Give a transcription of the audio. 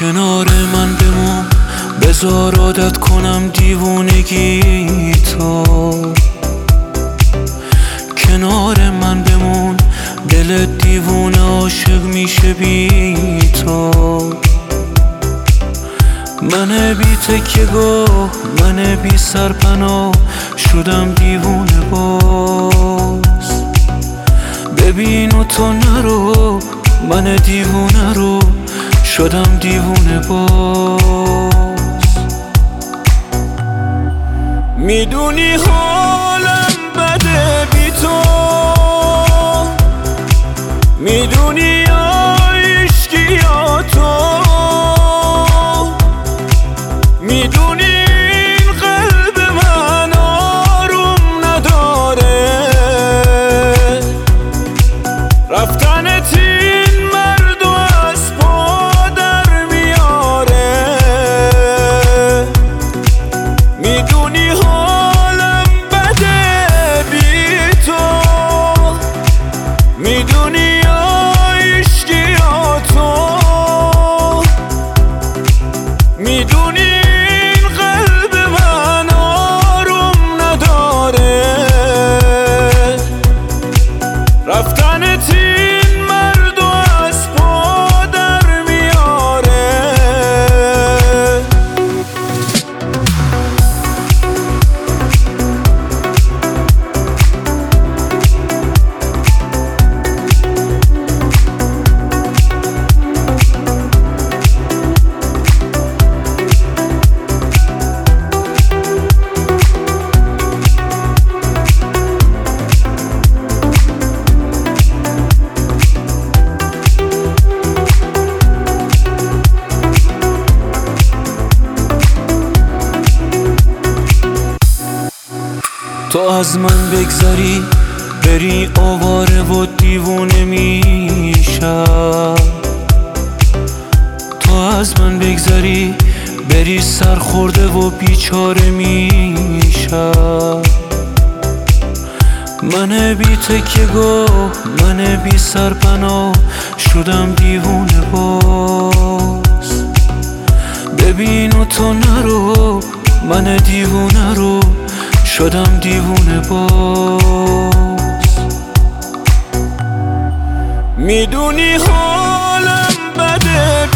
کنار من بمون، بذار عادت کنم دیوونگی تو. کنار من بمون، دلت دیوونه عاشق میشه بی تو. من بی تکیه‌گاه، من بی سرپناه، شدم دیوونه باز. ببین و تو نرو، من دیوونه رو شدم دیوونه باز. میدونی حالم بده بی تو، میدونی عشقی تو، میدونی این قلب من آروم نداره. رفتنت این مرد و از پا در میاره. میدونی حالم بده بی تو، میدونی عشقی تو، میدونی این قلب من آروم نداره. رفتنت این مرد و از پا در میاره. تو از من بگذری، بری آواره و دیوونه میشم. تو از من بگذری، بری سرخورده و بیچاره میشم. من بی تکیه‌گاه، من بی سرپناه، شدم دیوونه باز. ببین و تو نرو، من دیوونه رو شدم دیوونه باز. میدونی حالم بده